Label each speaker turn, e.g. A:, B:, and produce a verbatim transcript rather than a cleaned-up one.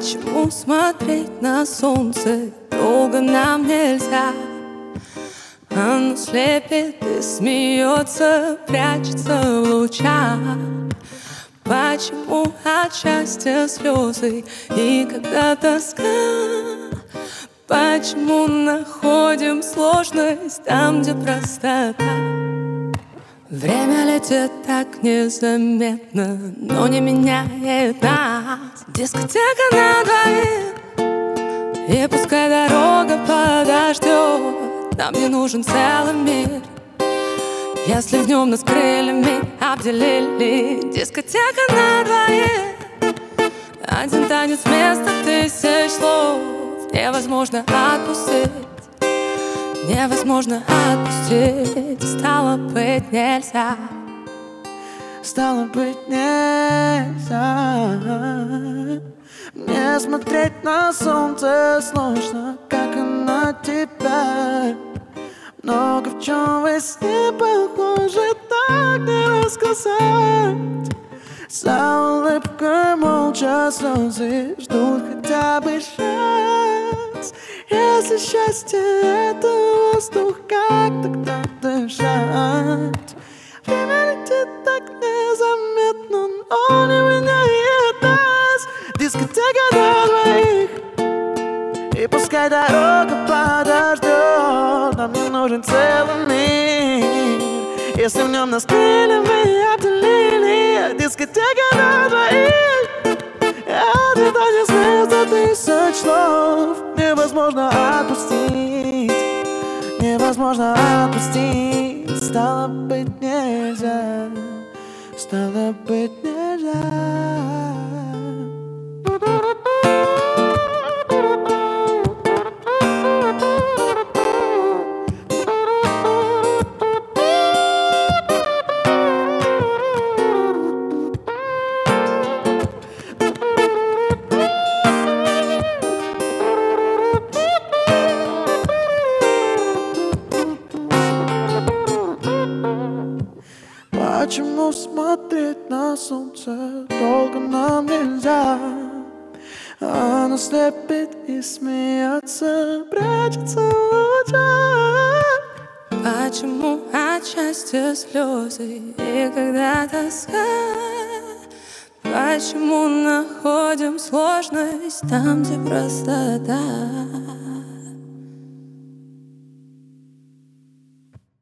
A: Почему смотреть на солнце долго нам нельзя? Оно слепит и смеется, прячется в лучах. Почему от счастья слезы и когда тоска? Почему находим сложность там, где простота? Время летит так незаметно, но не меняет нас. Дискотека на двоих, и пускай дорога подождет. Нам не нужен целый мир, если в нем нас крыльями обделили. Дискотека на двоих, один танец вместо тысяч слов. Невозможно отпустить, невозможно отпустить. Стало быть, нельзя,
B: стало быть, нельзя. Мне смотреть на солнце сложно, как и на тебя. Много в чем во сне похоже, так не рассказать. За улыбкой молча слезы ждут хотя бы шанс. Если счастье — это воздух, как тогда дышать? Время летит так незаметно, но не меняет нас. Дискотека для двоих, и пускай дорога подождет. Нам не нужен целый мир, если в нем нас крыльями обделили. Дискотека для двоих, один танец вместо тысяч слов. Невозможно отпустить, невозможно отпустить. Стало быть, нельзя, стало быть, нельзя. Почему смотреть на солнце долго нам нельзя? Оно слепит и смеется, прячется в лучах.
A: Почему от счастья слезы и когда тоска? Почему находим сложность там, где простота?